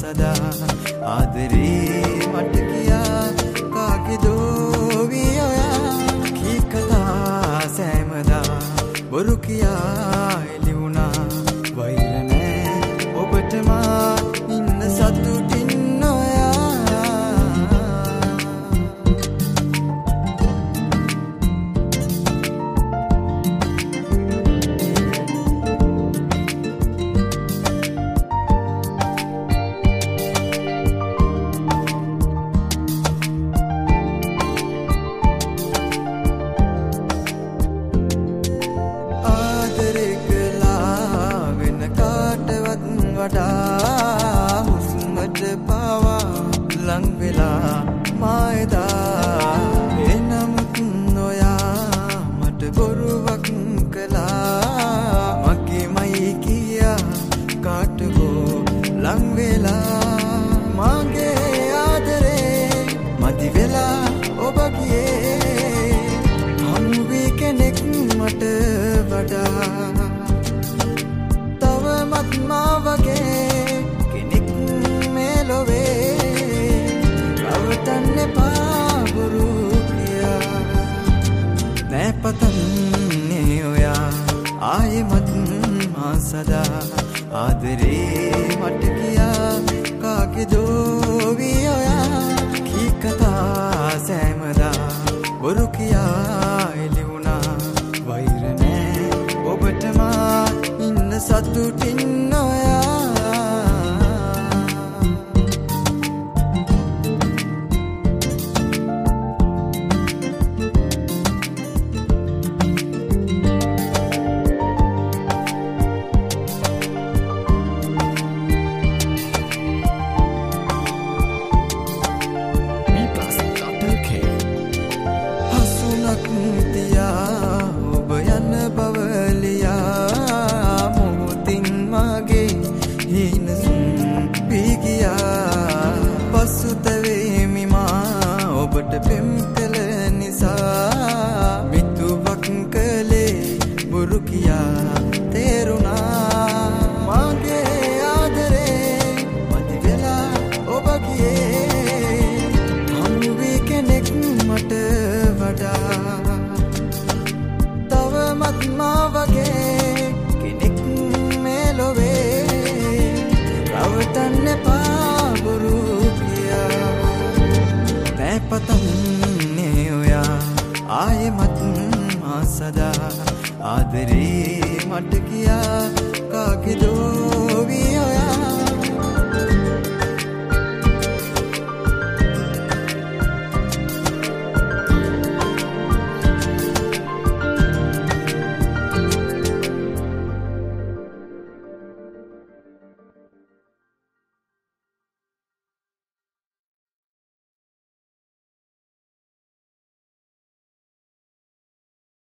සදා ආදරේ මට කියා කාගේදෝ වී ඔයා කීකතා සෑමදා බොරු කියා එළි වුණා වෛර නෑ ඔබට මා ඉන්න සතුටින් හුස්මට පාවා ලං වෙලා මායදා එනමුත් නොයා මට බොරුවක් කළා මගේමයි කියා කාටකෝ ලං වෙලා මගේ ආදරේ මදි වෙලා ඔබ ගියේ හම්බී කෙනෙක් මට වඩා වගේ කෙනෙක් මේ ලොවේ රවටන්න එපා බොරු කියා නෑ පතන්නේ ඔයා ආයෙමත් මා සදා ආදරේ මට කියා කාගේදෝ වී ඔයා කීකතා සෑමදා බොරු කියා එළි වුණා වෛර නෑ ඔබට මා ඉන්න සතුටින් පෙම් කළ නිසා මිතුවක් කලේ බොරු කියා තේරුණා මගේ ආදරේ මදි වෙලා ඔබ ගියේ හම්බී කෙනෙක් මට වඩා තවමත් මා වගේ කෙනෙක් මේ ලොවේ රවටන්න එපා බොරු පතන්නේ ඔයා ආයෙමත් මා සදා ආදරේ මට කියා කාගේද